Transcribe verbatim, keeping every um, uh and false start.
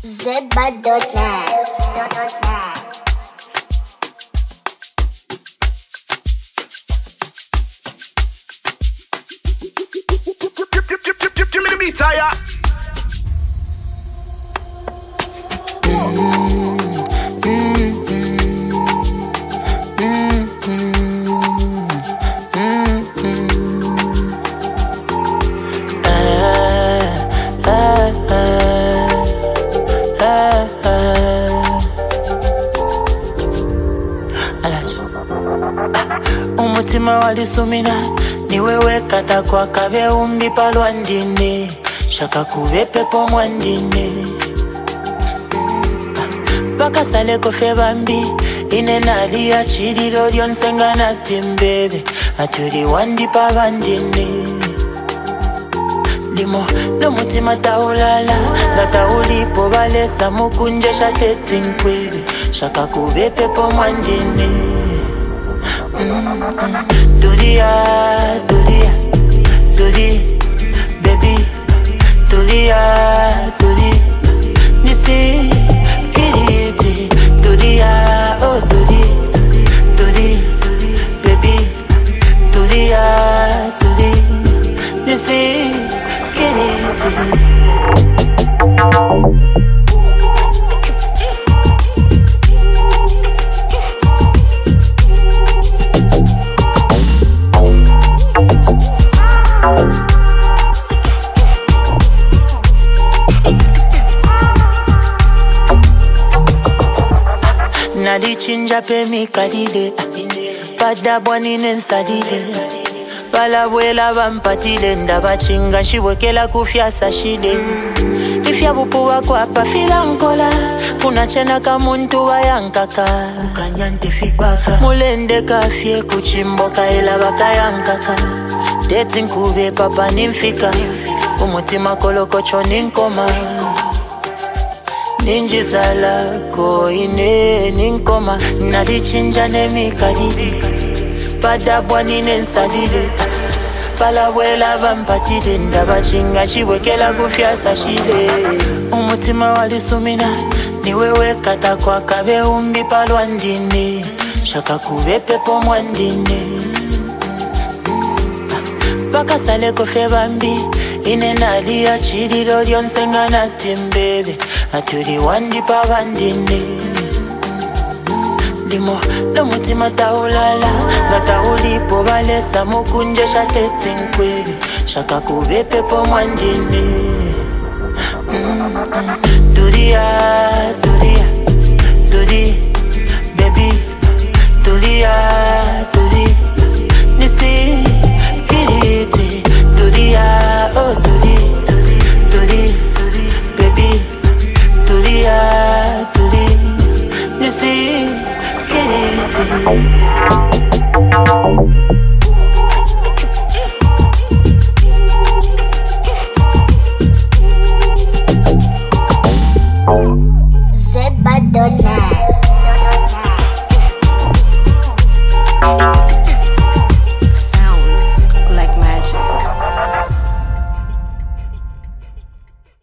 zedbud dot net. Give me the beat, Taya. Umutima walisumina ni wewe kata kwa kabe umbi palwa ndine shaka kube pepo mwandine baka sale kofe bambi ine nali ya chirilo lyonsenga na timbebe aturi wandi pa bandine limo no mutima taulala na taulipo balesa mukunje shateti nkwebe shaka kube pepo mwandine. Tulia, tulia, tulia, baby. Tulia, tulia, nisi kiriti. Tulia, oh tulia, tulia, baby. Tulia, tulia, nisi kiriti. Nalichinja pe mikalile pada bwanine nsalile balabwela bampatile ndabachinga nshibwekela kufyasa shide ifya bupuwa kwapa fila nkola kunachena ka muntu wayankaka ukanyante fibaka mulende kafye kuchimboka ela bakayankaka deti nkuve papa nimfika umutima kolokocho ninkoma ninjizala ko ine ninkoma nalichinja nemikalile pada bwanine nsalile balabwela bampatile ndabachinga nshibwekela kufyasa shile umutima walisumina ni wewe kata kwa kabe umbi palwa ndine shaka kube pepo mwandine baka sale kofe bambi ine nali ya chirilo lyonsenga na timbebe aturi wandi pa bandine limo no mutima taulala na taulipo balesa mukunje shateti nkwebe shaka kube pepo mwandine. Tulia, tulia, tulia, baby. Tulia, tulia, nisi kiriti. Tulia, oh tulia, tulia, baby. Tulia, tulia, nisi kiriti.